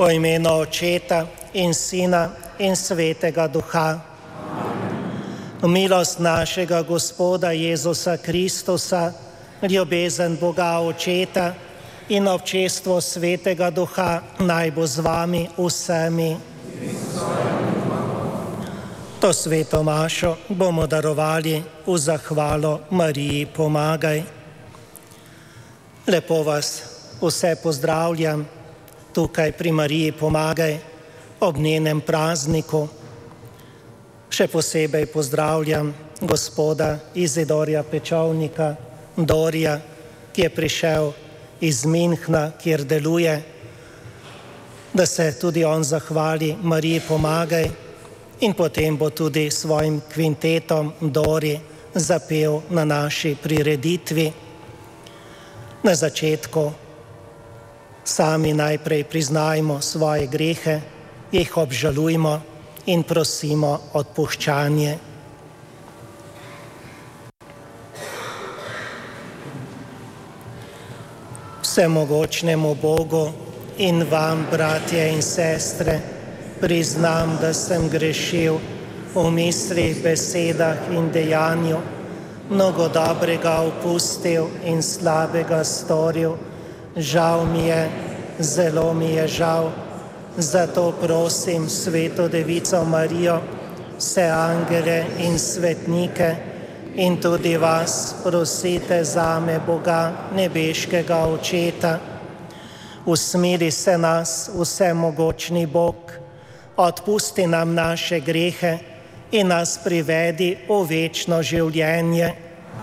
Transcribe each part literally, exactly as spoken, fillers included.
O imenu Očeta in Sina in Svetega Duha. V milost našega Gospoda Jezusa Kristusa, ljubezen Boga Očeta in občestvo Svetega Duha naj bo z vami vsemi. To sveto mašo bomo darovali v zahvalo Mariji pomagaj. Lepo vas vse pozdravljam tukaj pri Mariji pomagaj ob njenem prazniku. Še posebej pozdravljam gospoda Izidorja Pečovnika, Dorija, ki je prišel iz Münchna, kjer deluje, da se tudi on zahvali Mariji pomagaj in potem bo tudi svojim kvintetom Dori zapel na naši prireditvi. Na začetku sami najprej priznajmo svoje grehe, jih obžalujmo in prosimo odpuščanje. Vsemogočnemu Bogu in vam, bratje in sestre, priznam, da sem grešil v mislih, besedah in dejanju, mnogo dobrega opustil in slabega storil. Žal mi je, zelo mi je žal, zato prosim Sveto Devico Marijo, vse angele in svetnike in tudi vas prosite zame Boga, nebeškega Očeta. Usmili se nas, vsemogočni Bog, odpusti nam naše grehe in nas privedi v večno življenje.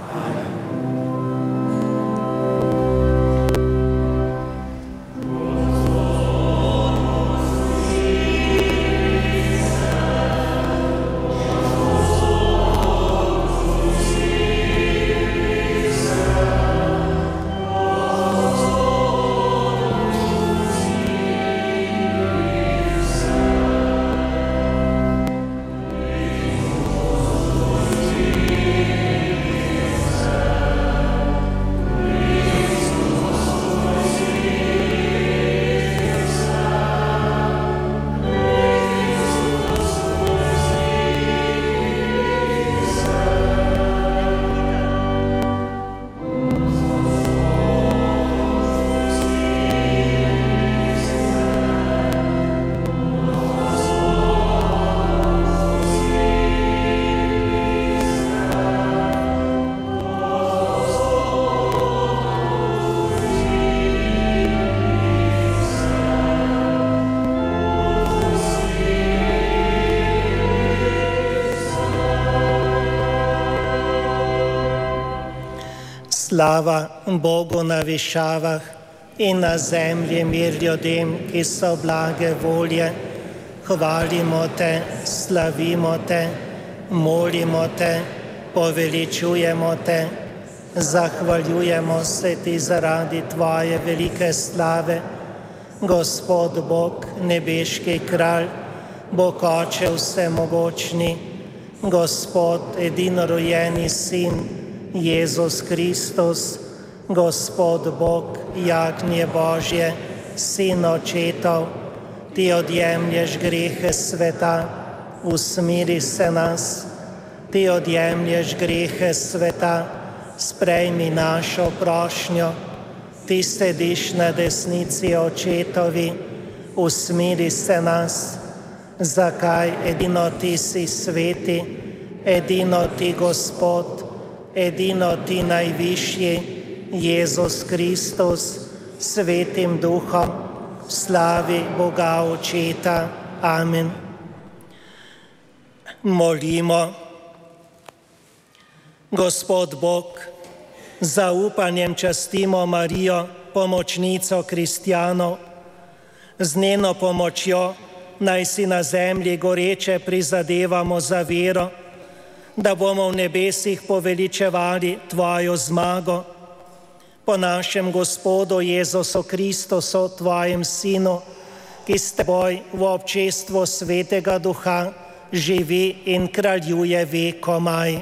Slava Bogu na višavah in na zemlji mir ljudem, ki so blage volje. Hvalimo te, slavimo te, molimo te, poveličujemo te, zahvaljujemo se ti zaradi tvoje velike slave. Gospod Bog, nebeški kralj, Bog Oče vsemogočni, Gospod edinorojeni Sin, Jezus Kristus, Gospod Bog, jagnje Božje, Sin Očetov, ti odjemlješ grehe sveta, usmiri se nas, ti odjemlješ grehe sveta, sprejmi našo prošnjo, ti sediš na desnici Očetovi, usmiri se nas, zakaj edino ti si sveti, edino ti Gospod, edino ti najvišji, Jezus Kristus, Svetim Duhom, v slavi Boga Očeta. Amen. Molimo. Gospod Bog, z zaupanjem častimo Marijo, pomočnico kristjanov. Z njeno pomočjo naj si na zemlji goreče prizadevamo za vero, da bomo v nebesih poveličevali tvojo zmago. Po našem Gospodu Jezusu Kristusu, tvojem Sinu, ki s teboj v občestvu Svetega Duha živi in kraljuje vekomaj.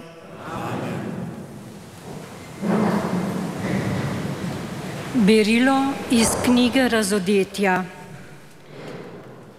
Berilo iz knjige Razodetja.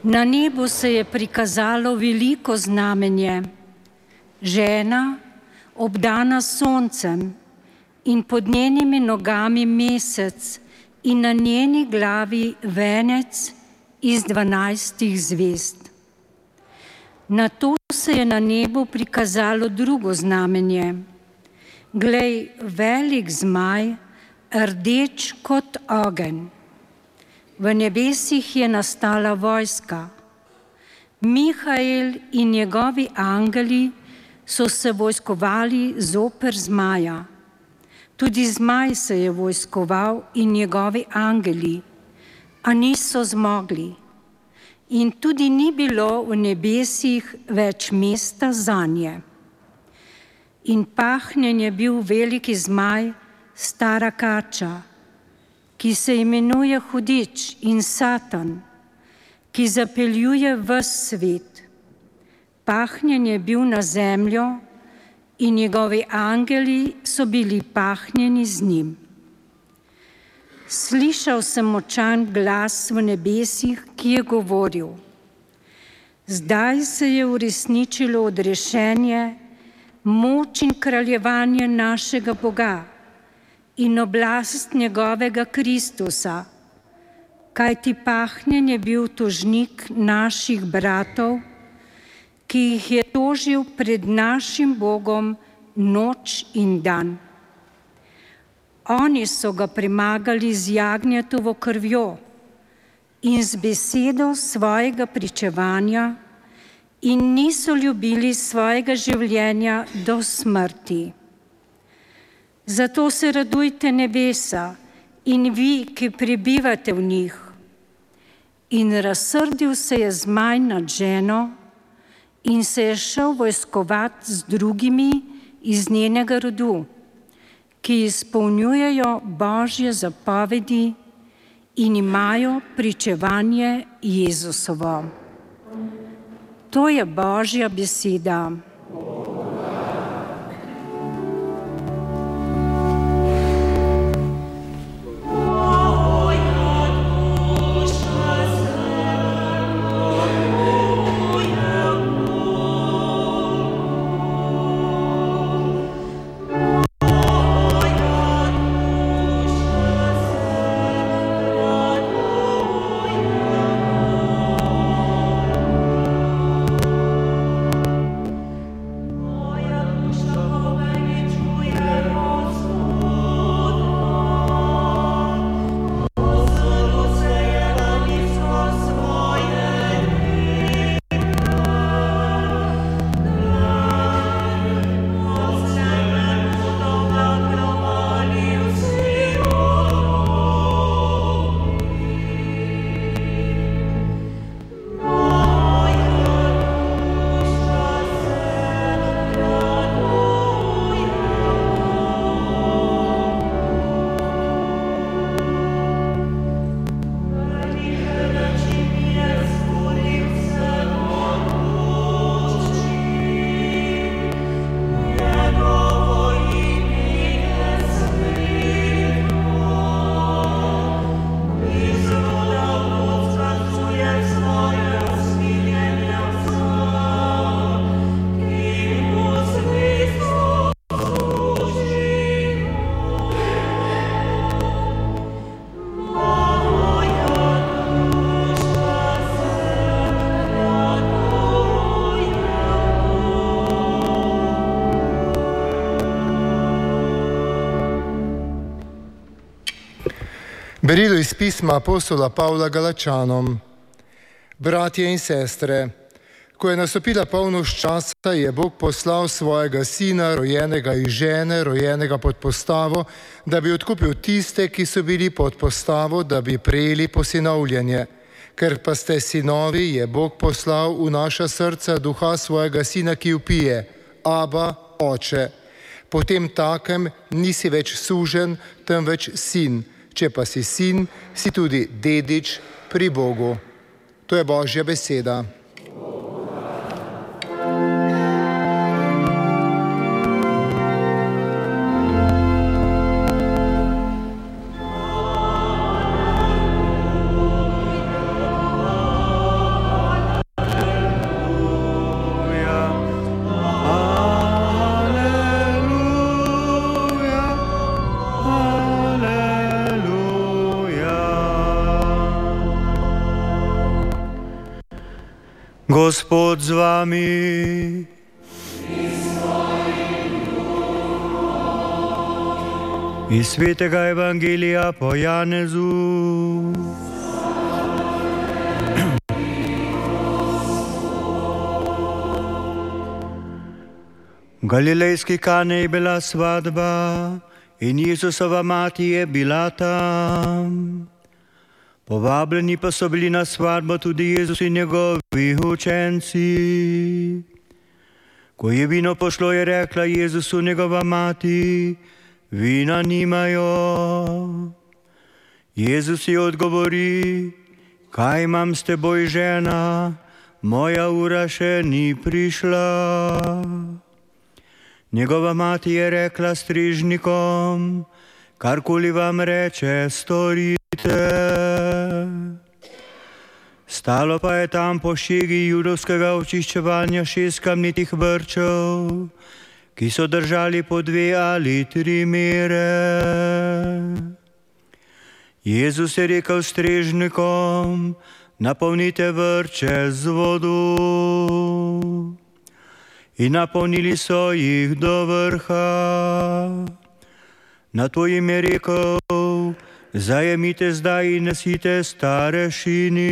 Na nebu se je prikazalo veliko znamenje. Žena, obdana s soncem, in pod njenimi nogami mesec, in na njeni glavi venec iz dvanajstih zvezd. Nato se je na nebu prikazalo drugo znamenje. Glej, velik zmaj, rdeč kot ogenj. V nebesih je nastala vojska. Mihael in njegovi angeli so se vojskovali zoper zmaja. Tudi zmaj se je vojskoval in njegovi angeli, a niso zmogli. In tudi ni bilo v nebesih več mesta zanje. In pahnjen je bil veliki zmaj, stara kača, ki se imenuje Hudič in Satan, ki zapeljuje ves svet. Pahnjen je bil na zemljo in njegovi angeli so bili pahnjeni z njim. Slišal sem močan glas v nebesih, ki je govoril: zdaj se je uresničilo odrešenje, moč in kraljevanje našega Boga in oblast njegovega Kristusa, kajti pahnjen je bil tožnik naših bratov, ki jih je tožil pred našim Bogom noč in dan. Oni so ga premagali z jagnjetovo krvjo in z besedo svojega pričevanja in niso ljubili svojega življenja do smrti. Zato se radujte nebesa in vi, ki prebivate v njih. In razsrdil se je zmaj nad ženo in se je šel vojskovati z drugimi iz njenega rodu, ki izpolnjujejo Božje zapovedi in imajo pričevanje Jezusovo. To je Božja beseda. Berilo iz pisma apostola Pavla Galačanom. Bratje in sestre, ko je nastopila polnoč časa, je Bog poslal svojega sina, rojenega iz žene, rojenega pod postavo, da bi odkupil tiste, ki so bili pod postavo, da bi prejeli posinovljenje. Ker pa ste sinovi, je Bog poslal v naša srca duha svojega sina, ki vpije: Aba, oče. Potem takem nisi več suženj, temveč sin. Če pa si sin, si tudi dedič pri Bogu. To je Božja beseda. Gospod z vami. Iz svetega evangelija po Janezu. V galilejski Kani je bila svadba in Jezusova mati je bila tam. Povabljeni pa so bili na svadbo tudi Jezus in njegovi učenci. Ko je vino pošlo, je rekla Jezusu njegova mati: vina nimajo. Jezus ji odgovori: kaj imam s teboj, žena, moja ura še ni prišla. Njegova mati je rekla strižnikom: karkoli vam reče, storite. Stalo pa je tam po šegi judovskega očiščevanja šest kamnitih vrčev, ki so držali po dve ali tri mere. Jezus je rekel strežnikom: napolnite vrče z vodo. In napolnili so jih do vrha. Nato jim je rekel: zajemite zdaj in nesite starešini.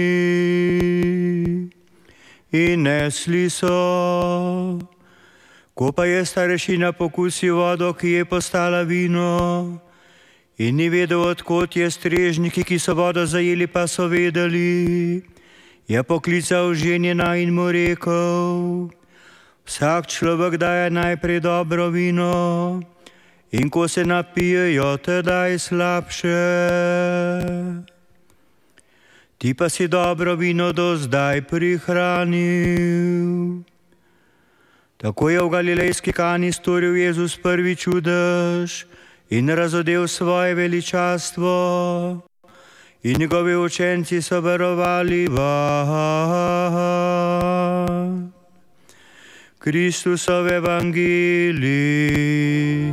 In nesli so. Ko pa je starešina pokusil vodo, ki je postala vino, in ni vedel, odkot je, strežniki, ki so vodo zajeli, pa so vedeli, je poklical ženina in mu rekel: vsak človek daje najprej dobro vino, in ko se napijejo, tedaj slabše. Ti pa si dobro vino do zdaj prihranil. Tako je v galilejski Kani storil Jezus prvi čudež in razodel svoje veličastvo. In njegovi učenci so verovali vanj. Kristusov evangelij.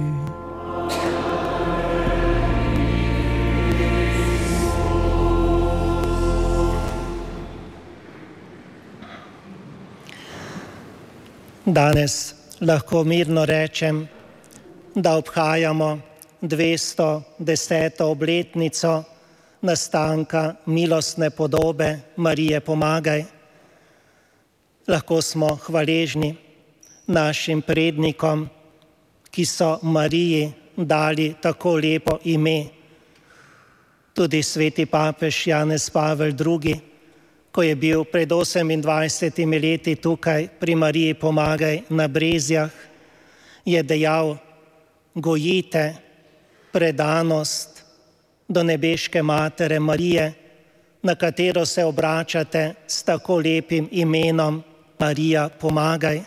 Danes lahko mirno rečem, da obhajamo dvesto deseto obletnico nastanka milostne podobe Marije Pomagaj. Lahko smo hvaležni našim prednikom, ki so Mariji dali tako lepo ime. Tudi sveti papež Janez Pavel drugi, ko je bil pred osemindvajsetimi leti tukaj pri Mariji Pomagaj na Brezjah, je dejal: gojite predanost do nebeške Matere Marije, na katero se obračate s tako lepim imenom Marija Pomagaj.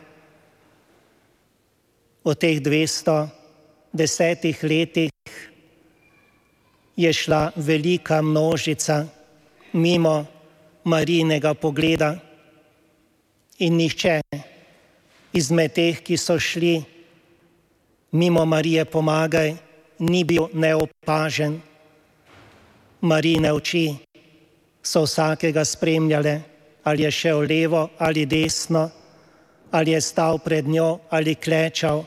V teh dvesto desetih letih je šla velika množica mimo Marijinega pogleda in nihče izmed teh, ki so šli mimo Marije Pomagaj, ni bil neopažen. Marijine oči so vsakega spremljale, ali je šel levo ali desno, ali je stal pred njo ali klečal.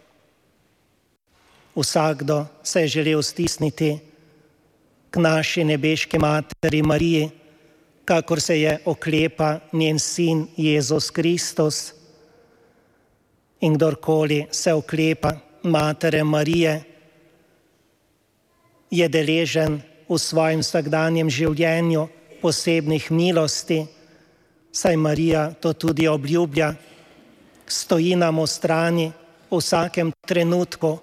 Vsakdo se je želel stisniti k naši nebeški Materi Mariji, kakor se je oklepa njen sin Jezus Kristus. In kdorkoli se oklepa Matere Marije, je deležen v svojem vsakdanjem življenju posebnih milosti, saj Marija to tudi obljublja, stoji nam v strani v vsakem trenutku.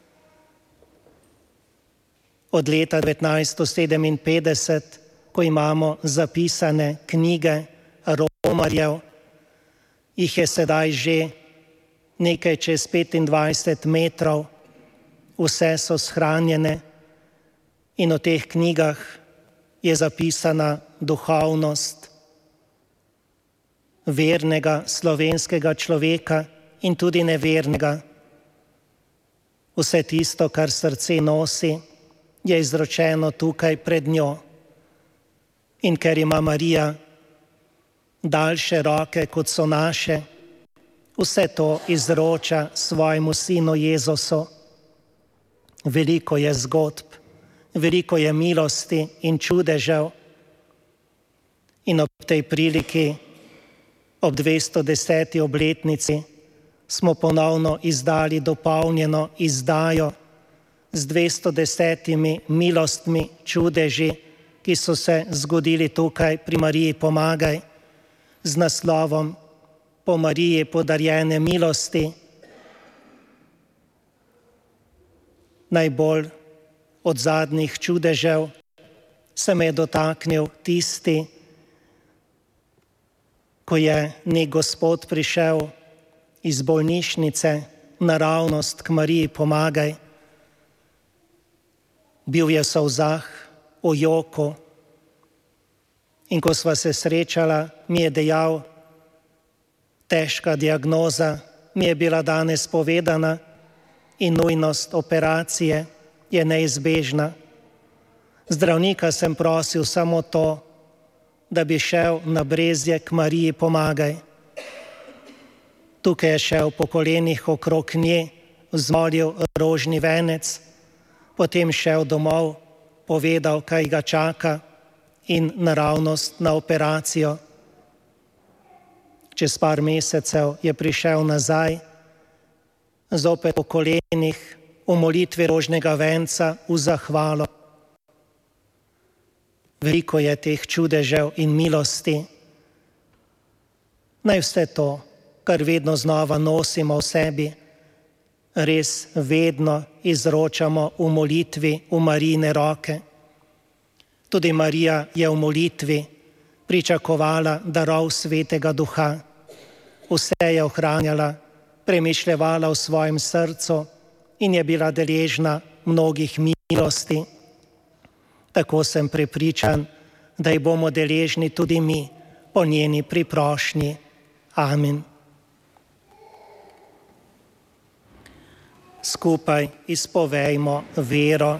Od leta devetnajststo sedeminpetdeset, ko imamo zapisane knjige romarjev, jih je sedaj že nekaj čez petindvajset metrov, vse so shranjene in v teh knjigah je zapisana duhovnost vernega slovenskega človeka in tudi nevernega. Vse tisto, kar srce nosi, je izročeno tukaj pred njo. In ker ima Marija daljše roke, kot so naše, vse to izroča svojemu sinu Jezusu. Veliko je zgodb, veliko je milosti in čudežev. In ob tej priliki, ob dvesto deseti obletnici, smo ponovno izdali dopolnjeno izdajo z dvesto desetimi milostmi, čudeži, ki so se zgodili tukaj pri Mariji Pomagaj, z naslovom Po Mariji podarjene milosti. Najbolj od zadnjih čudežev se me je dotaknil tisti, ko je nek gospod prišel iz bolnišnice naravnost k Mariji Pomagaj. Bil je v solzah, v joku, in ko sva se srečala, mi je dejal, težka diagnoza mi je bila danes povedana in nujnost operacije je neizbežna. Zdravnika sem prosil samo to, da bi šel na Brezje k Mariji Pomagaj. Tukaj je šel po kolenih okrog nje, vzmolil rožni venec, potem šel domov, povedal, kaj ga čaka in naravnost na operacijo. Čez par mesecev je prišel nazaj, zopet po kolenih, v molitvi rožnega venca, v zahvalo. Veliko je teh čudežev in milosti. Naj vse to, kar vedno znova nosimo v sebi, res vedno izročamo v molitvi v Marijine roke. Tudi Marija je v molitvi pričakovala darov Svetega Duha. Vse je ohranjala, premišljevala v svojem srcu in je bila deležna mnogih milosti. Tako sem prepričan, da jih bomo deležni tudi mi po njeni priprošnji. Amen. Skupaj izpovejmo vero.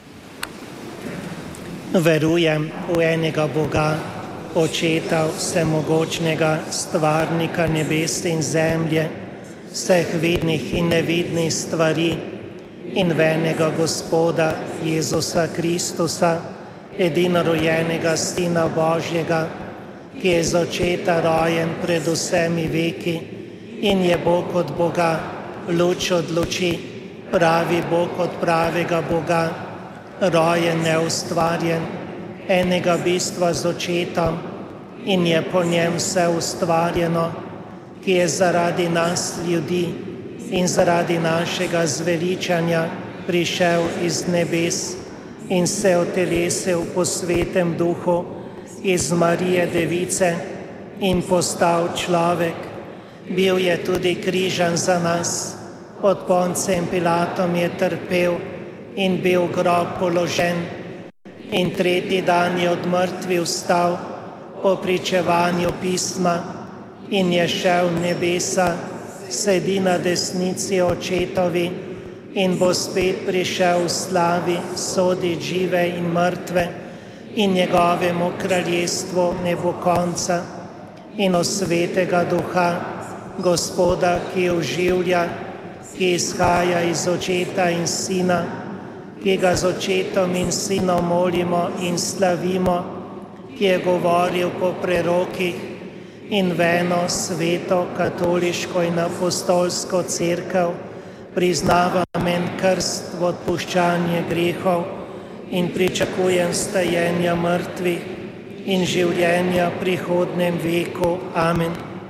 Verujem v enega Boga, Očeta vsemogočnega, stvarnika nebes in zemlje, vseh vidnih in nevidnih stvari, in v enega Gospoda Jezusa Kristusa, edinorojenega Sina Božjega, ki je z očeta rojen pred vsemi veki in je Bog od Boga, luč od luči, pravi Bog od pravega Boga, rojen, neustvarjen, enega bistva z očetom in je po njem vse ustvarjeno, ki je zaradi nas ljudi in zaradi našega zveličanja prišel iz nebes in se otelesil po svetem duhu iz Marije Device in postal človek. Bil je tudi križan za nas, pod Poncem Pilatom je trpel in bil v grob položen in tretji dan je od mrtvih vstal po pričevanju pisma in je šel v nebesa, sedi na desnici očetovi in bo spet prišel v slavi sodit žive in mrtve in njegovemu kraljestvu ne bo konca. In od Svetega Duha, Gospoda, ki oživlja, ki izhaja iz očeta in sina, ki ga z očetom in sinom molimo in slavimo, ki je govoril po prerokih in v eno sveto, katoliško in apostolsko cerkev, priznavam en krst v odpuščanje grehov in pričakujem stajenja mrtvih in življenja v prihodnem veku. Amen.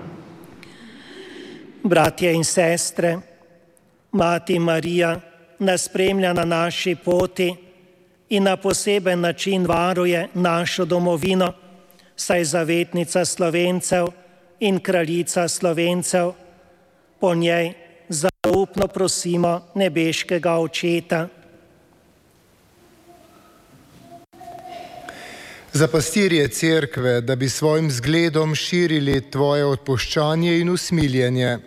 Bratje in sestre, Mati Marija nas spremlja na naši poti in na poseben način varuje našo domovino, saj zavetnica Slovencev in kraljica Slovencev. Po njej zaupno prosimo nebeškega Očeta. Za pastirje cerkve, da bi svojim zgledom širili tvoje odpuščanje in usmiljenje.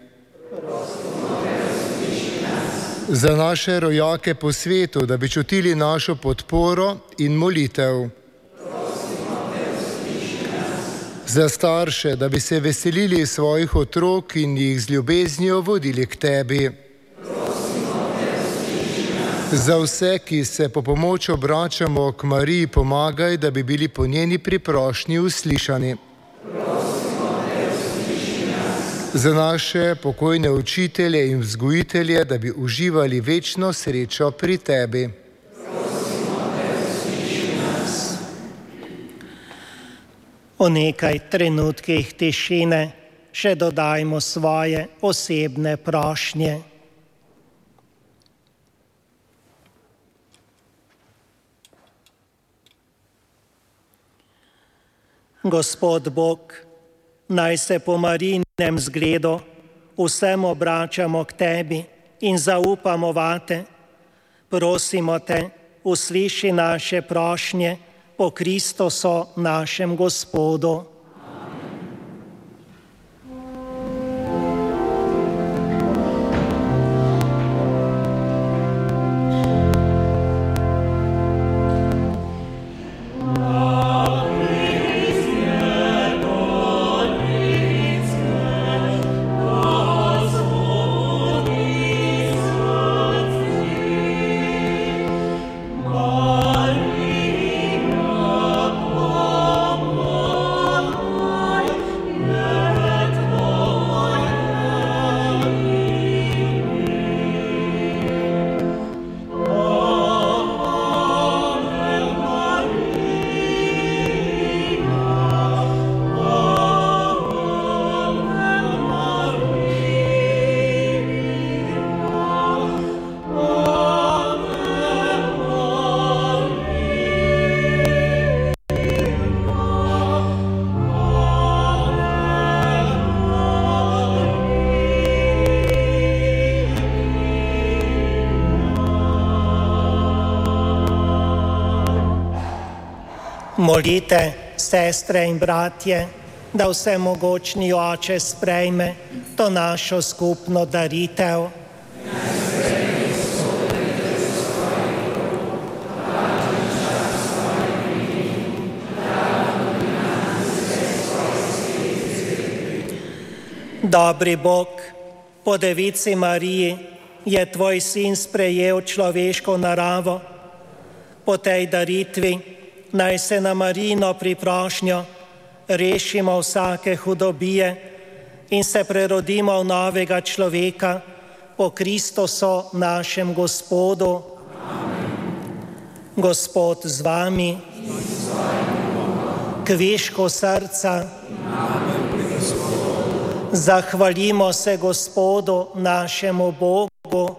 Za naše rojake po svetu, da bi čutili našo podporo in molitev. Za starše, da bi se veselili svojih otrok in jih z ljubeznijo vodili k tebi. Za vse, ki se po pomoč obračamo k Mariji, pomagaj, da bi bili po njeni priprošnji uslišani. Za naše pokojne učitelje in vzgojitelje, da bi uživali večno srečo pri tebi. V nekaj trenutkih tišine še dodajmo svoje osebne prošnje. Gospod Bog, naj se po Marijinem zgledu vsem obračamo k tebi in zaupamo vate. Prosimo te, usliši naše prošnje po Kristusu našem Gospodu. Molite, sestre in bratje, da vsemogočni Oče sprejme to našo skupno daritev. Dobri Bog, po Devici Mariji je tvoj sin sprejel človeško naravo. Po tej daritvi naj se na Marijino priprošnjo rešimo vsake hudobije in se prerodimo v novega človeka po Kristusu našem Gospodu. Amen. Gospod z vami, kvišku srca, zahvalimo se Gospodu našemu Bogu.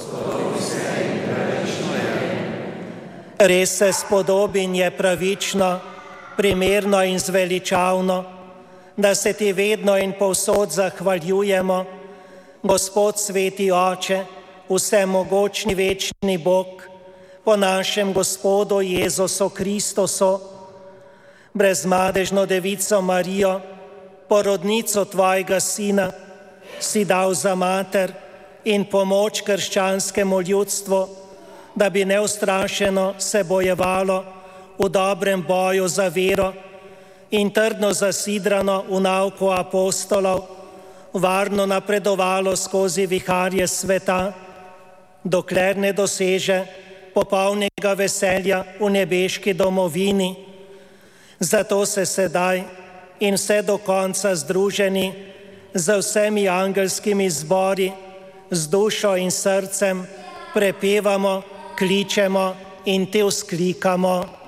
Res se spodobin je pravično, primerno in zveličavno, da se ti vedno in povsod zahvaljujemo, Gospod sveti Oče, vsemogočni večni Bog, po našem Gospodu Jezusu Kristusu, brezmadežno Devico Marijo, porodnico tvojega Sina, si dal za mater in pomoč krščanskemu ljudstvu, da bi neustrašeno se bojevalo v dobrem boju za vero in trdno zasidrano v nauku apostolov, varno napredovalo skozi viharje sveta, dokler ne doseže popolnega veselja v nebeški domovini. Zato se sedaj in vse do konca združeni z vsemi angelskimi zbori, z dušo in srcem prepevamo, kličemo in te vzklikamo.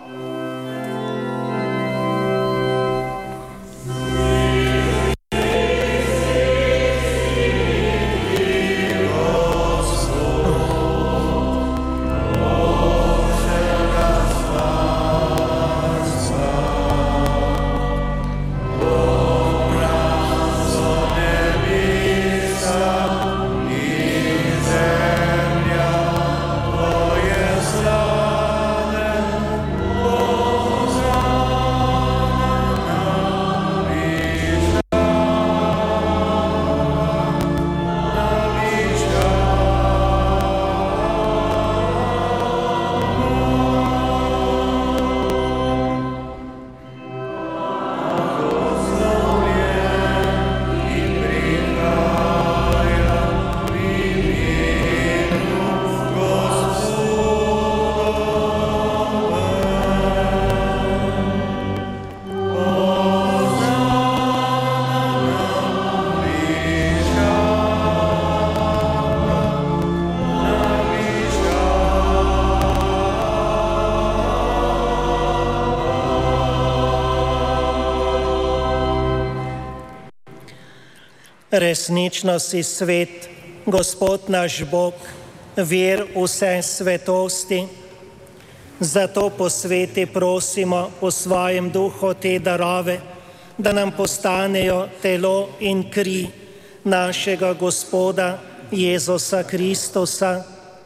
Resnično si svet, Gospod naš Bog, vir vse svetosti. Zato po sveti prosimo po svojem duhu te darove, da nam postanejo telo in kri našega Gospoda Jezusa Kristusa.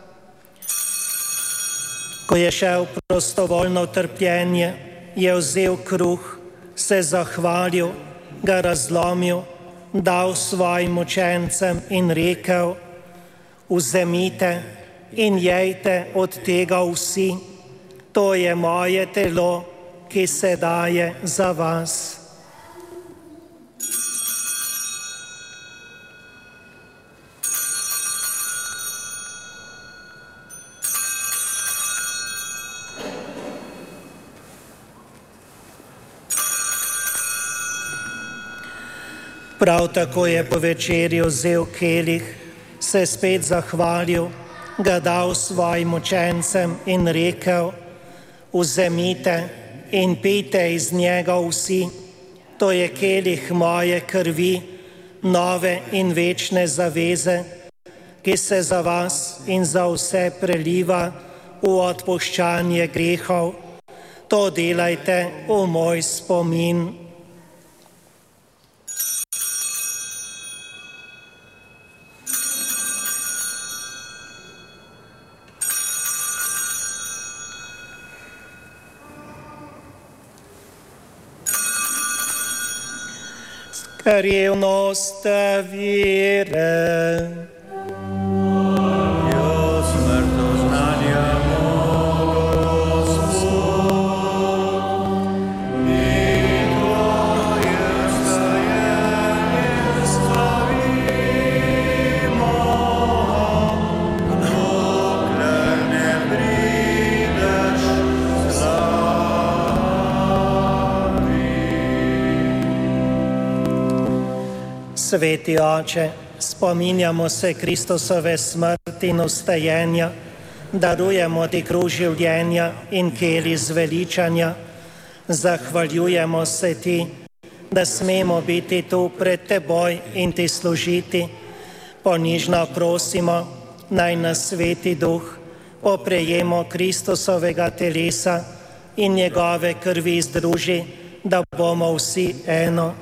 Ko je šel prostovoljno trpljenje, je vzel kruh, se zahvalil, ga razlomil, dal svojim učencem in rekel: vzemite in jejte od tega vsi, to je moje telo, ki se daje za vas. Prav tako je po večerji vzel kelih, se spet zahvalil, ga dal svojim učencem in rekel: vzemite in pijte iz njega vsi, to je kelih moje krvi, nove in večne zaveze, ki se za vas in za vse preliva v odpuščanje grehov. To delajte v moj spomin. Revnost vere. Jo smrto znanja Gospod, i tvoje stajenje slavimo, dokler ne prideš Sveti Oče, spominjamo se Kristusove smrti in vstajenja, darujemo ti kruh življenja in kelih zveličanja. Zahvaljujemo se ti, da smemo biti tu pred teboj in ti služiti. Ponižno prosimo, naj nas Sveti Duh po prejemu Kristusovega telesa in njegove krvi združi, da bomo vsi eno.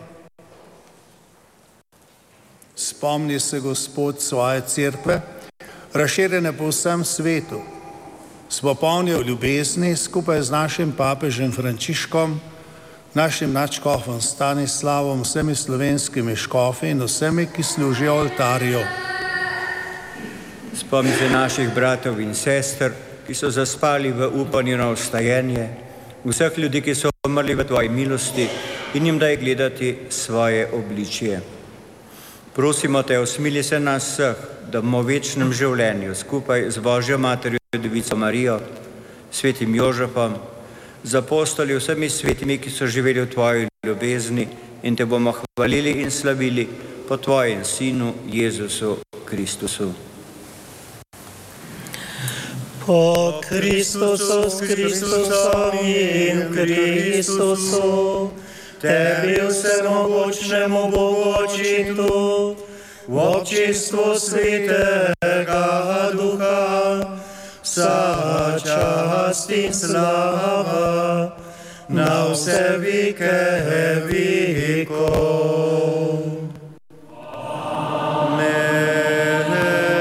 Spomni se, Gospod, svoje cerkve, razširjene po vsem svetu. Smo polni ljubezni skupaj z našim papežem Frančiškom, našim nadškofom Stanislavom, vsemi slovenskimi škofi in vsemi, ki služijo oltarju. Spomni se naših bratov in sester, ki so zaspali v upanju na vstajenje, vseh ljudi, ki so umrli v tvoji milosti, in jim daj gledati svoje obličje. Prosimo te, usmili se nas vseh, da bomo v večnem življenju skupaj z Božjo materjo Devico Marijo, svetim Jožefom, z apostoli, vsemi svetimi, ki so živeli v tvoji ljubezni, in te bomo hvalili in slavili po tvojem Sinu Jezusu Kristusu. Po Kristusu, s Kristusom in Kristusu, tebi vsemogočnemu Bogu Očitu, v občinstvu Svetega Duha, vsa čast in slava na vse vike vikov. Amen.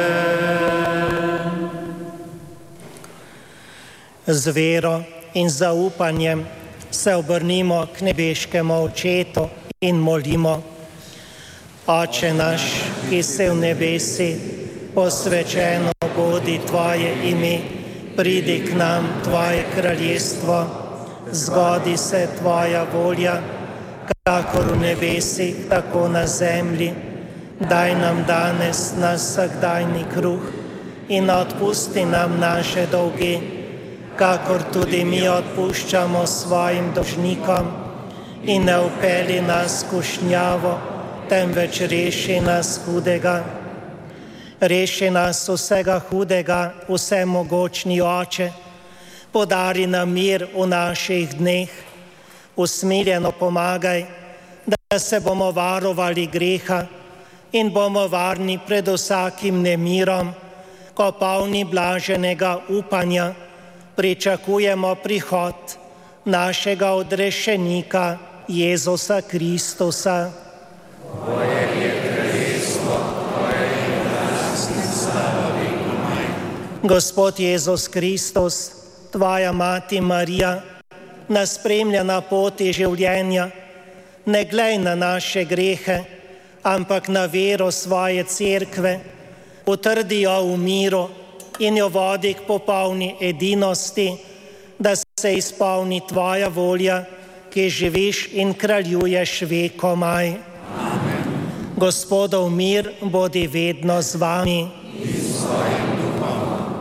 Z vero in zaupanjem se obrnimo k nebeškemu Očetu in molimo: Oče naš, ki si v nebesi, posvečeno bodi tvoje ime, pridi k nam tvoje kraljestvo, zgodi se tvoja volja, kakor v nebesih, tako na zemlji. Daj nam danes naš vsakdanji kruh in odpusti nam naše dolge, kakor tudi mi odpuščamo svojim dolžnikom, in ne vpelji nas v skušnjavo, temveč reši nas hudega. Reši nas vsega hudega, vsemogočni Oče, podari nam mir v naših dneh, usmiljeno pomagaj, da se bomo varovali greha, in bomo varni pred vsakim nemirom, ko polni blaženega upanja pričakujemo prihod našega odrešenika Jezusa Kristusa. Tvoje je kraljestvo, Tvoje je oblast in slava vekomaj. Gospod Jezus Kristus, Tvoja mati Marija, nas spremlja na poti življenja, ne glej na naše grehe, ampak na vero svoje cerkve, utrdi jo v miru in jo vodi k popolni edinosti, da se izpolni Tvoja volja, ki živiš in kraljuješ vekomaj. Amen. Gospodov mir bodi vedno z vami. In s tvojim duhom.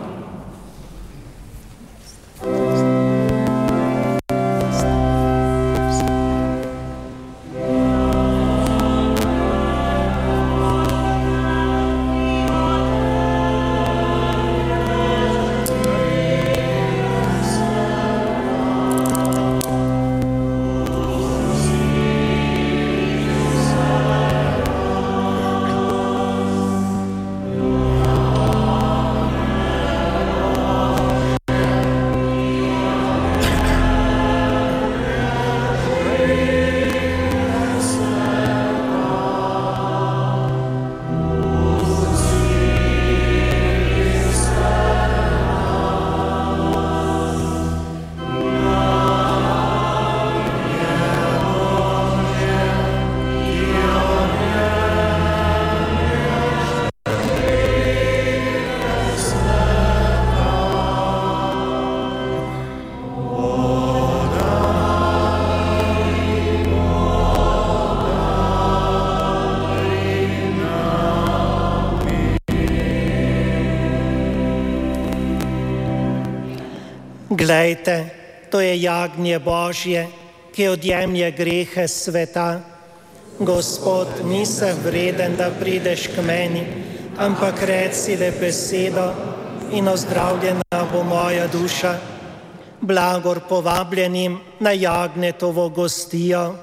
Glejte, to je jagnje Božje, ki odjemlje grehe sveta. Gospod, nisem vreden, da prideš k meni, ampak reci le besedo in ozdravljena bo moja duša. Blagor povabljenim na jagnjetovo gostijo.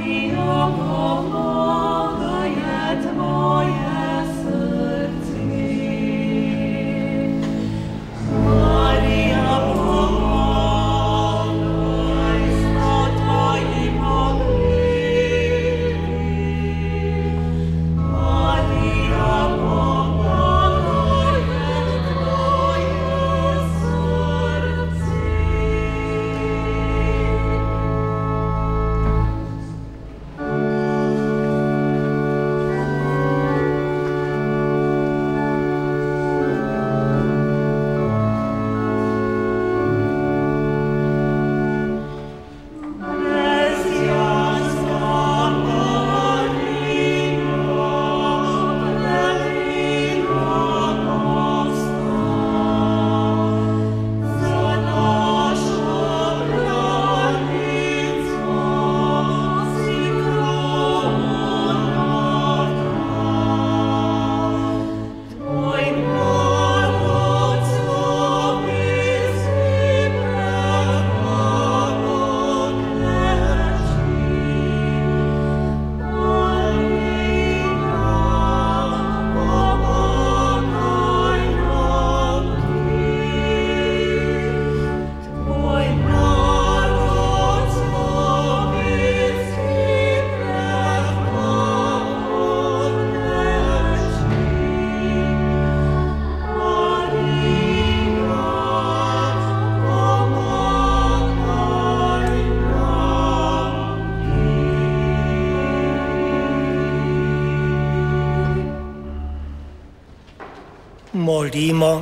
Molimo.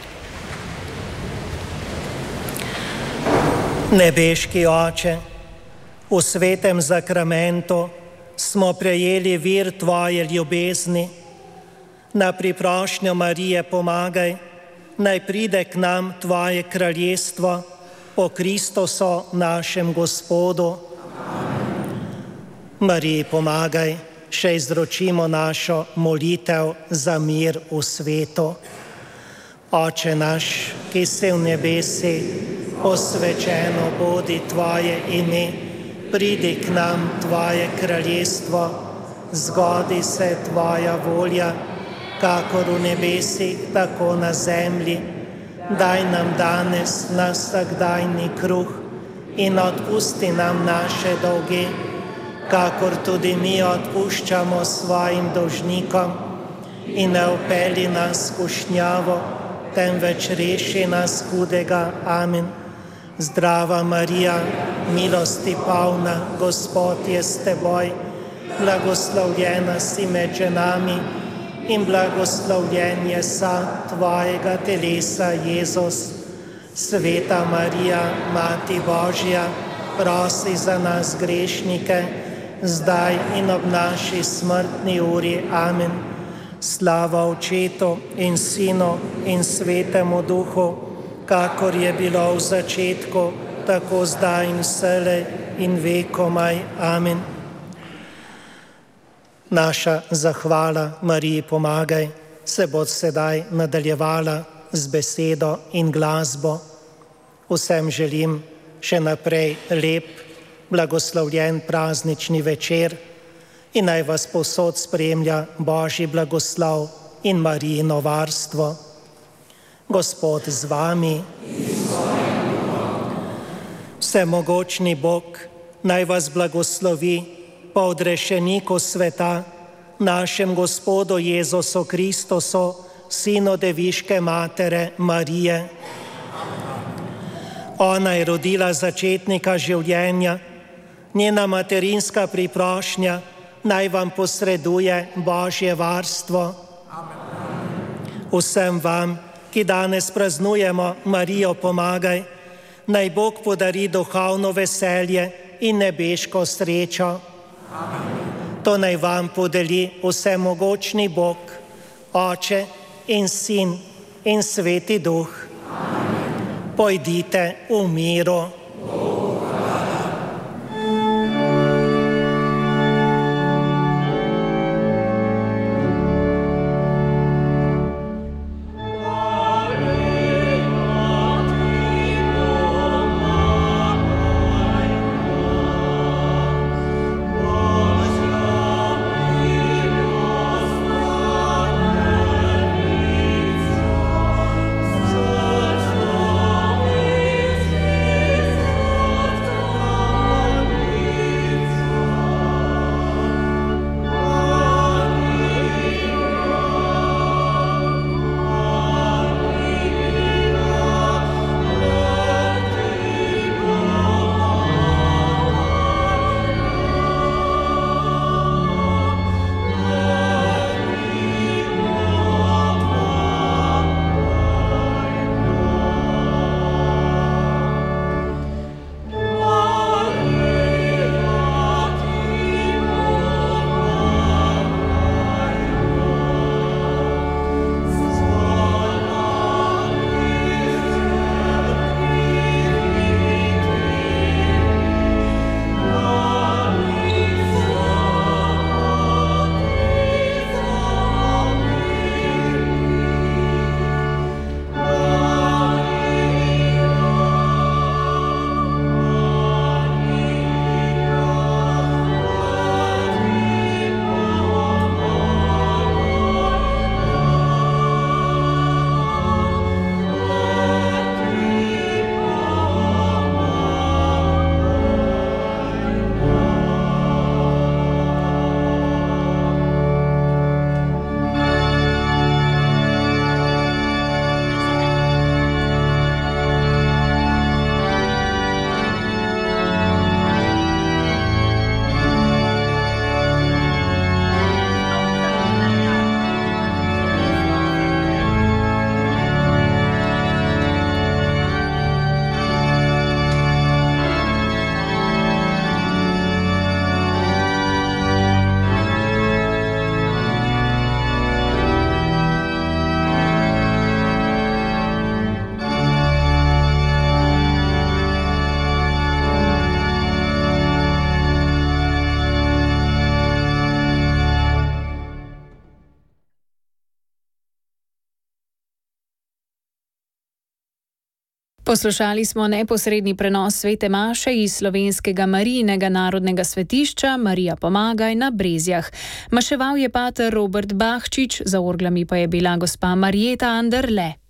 Nebeški Oče, v svetem zakramentu smo prejeli vir Tvoje ljubezni. Na priprošnjo Marije pomagaj, naj pride k nam Tvoje kraljestvo po Kristusu našem Gospodu. Mariji pomagaj, še izročimo našo molitev za mir v svetu. Oče naš, ki si v nebesi, posvečeno bodi Tvoje ime, pridi k nam Tvoje kraljestvo, zgodi se Tvoja volja, kakor v nebesih, tako na zemlji. Daj nam danes naš vsakdajni kruh in odpusti nam naše dolge, kakor tudi mi odpuščamo svojim dolžnikom. In ne vpelji nas v skušnjavo, temveč reši nas hudega. Amen. Zdrava Marija, milosti polna, Gospod je s teboj, blagoslovljena si med ženami in blagoslovljen je sad Tvojega telesa, Jezus. Sveta Marija, Mati Božja, prosi za nas grešnike, zdaj in ob naši smrtni uri. Amen. Slava Očetu in Sinu in Svetemu Duhu, kakor je bilo v začetku, tako zdaj in vselej in vekomaj. Amen. Naša zahvala Mariji pomagaj se bo sedaj nadaljevala z besedo in glasbo. Vsem želim še naprej lep, blagoslovljen praznični večer in naj vas povsod spremlja Božji blagoslov in Marijino varstvo. Gospod z vami. Vsemogočni Bog naj vas blagoslovi po odrešeniku sveta, našem Gospodu Jezusu Kristusu, Sinu Deviške Matere Marije. Ona je rodila začetnika življenja, njena materinska priprošnja naj vam posreduje Božje varstvo. Vsem vam, ki danes praznujemo Marijo pomagaj, naj Bog podari duhovno veselje in nebeško srečo. To naj vam podeli vsemogočni Bog, Oče in Sin in Sveti Duh. Pojdite v miru. Oh Poslušali smo neposredni prenos svete maše iz slovenskega Marijinega narodnega svetišča Marija Pomagaj na Brezjah. Maševal je pater Robert Bahčič, za orglami pa je bila gospa Marjeta Anderle.